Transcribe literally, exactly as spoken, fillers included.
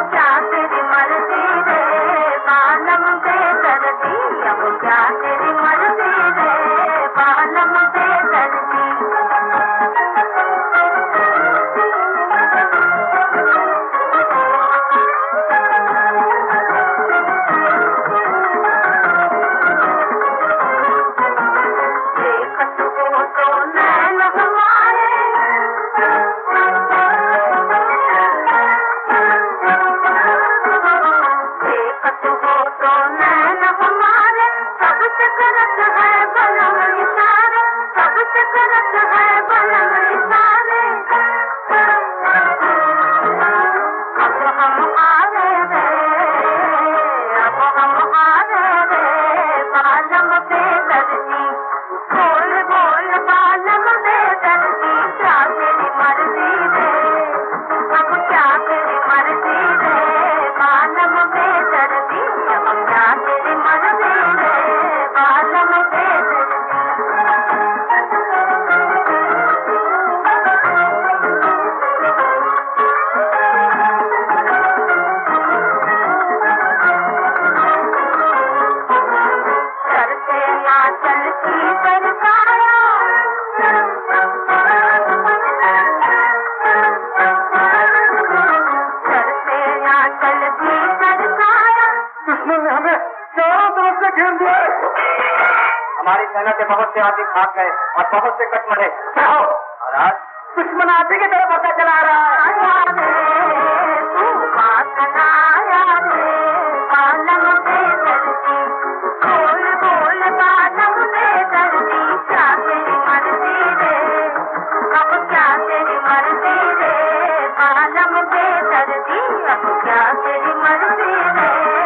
क्या तेरी मर्जी रे बालम बेदर्दी, अब क्या तेरी मर्जी रे बालम बेदर्दी। देखत हो तो नैन हमारे, देखत हो तो नैन हमारे, सबसे करत है बलम इशारे, सबसे करत है बलम इशारे। अब हम हारे रे, अब हम हारे रे बालम बेदर्दी, बोल बोल बालम बेदर्दी, क्या तेरी मर्जी रे, अब क्या तेरी मर्जी रे बालम बेदर्दी, अब क्या तेरी मर्जी रे बालम बेदर्दी। सर से नाचल की सरकाया, सर से नाचल की सरकाया। दुश्मन ने हमें चारों तरफ से घेर दिया है। हमारी सेना के बहुत से आदमी भाग गए और बहुत से कट मरे। महाराज, दुश्मन आते की तरफ पता चला रहा है। आया रे तू बात ना आया रे बालम बेदर्दी, बोल बोल बालम बेदर्दी, क्या तेरी मर्जी रे, अब क्या तेरी मर्जी रे बालम बेदर्दी, अब क्या तेरी मर्जी रे